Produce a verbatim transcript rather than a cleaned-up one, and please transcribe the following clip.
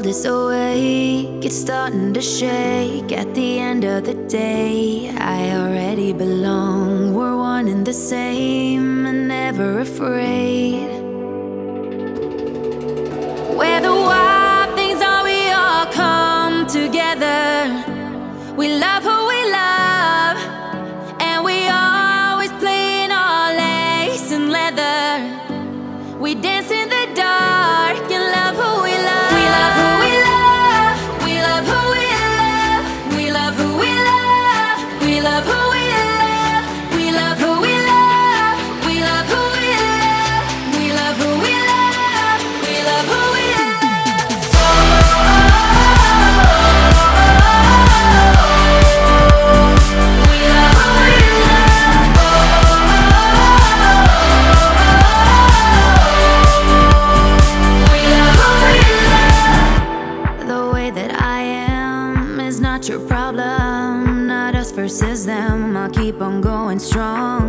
world is awake, it's starting to shake. At the end of the day, I already belong. We're one and the same and never afraid. Where the wild things are, we all come together. We love who we love, and we always play in all lace and leather. We dance in the dark and love who we love. We love who we love. We love who we love. We love who we love. We love who we love. We love who we love. We love who we love. We love who we love. We love who we love. Not your problem, not us versus them. I'll keep on going strong.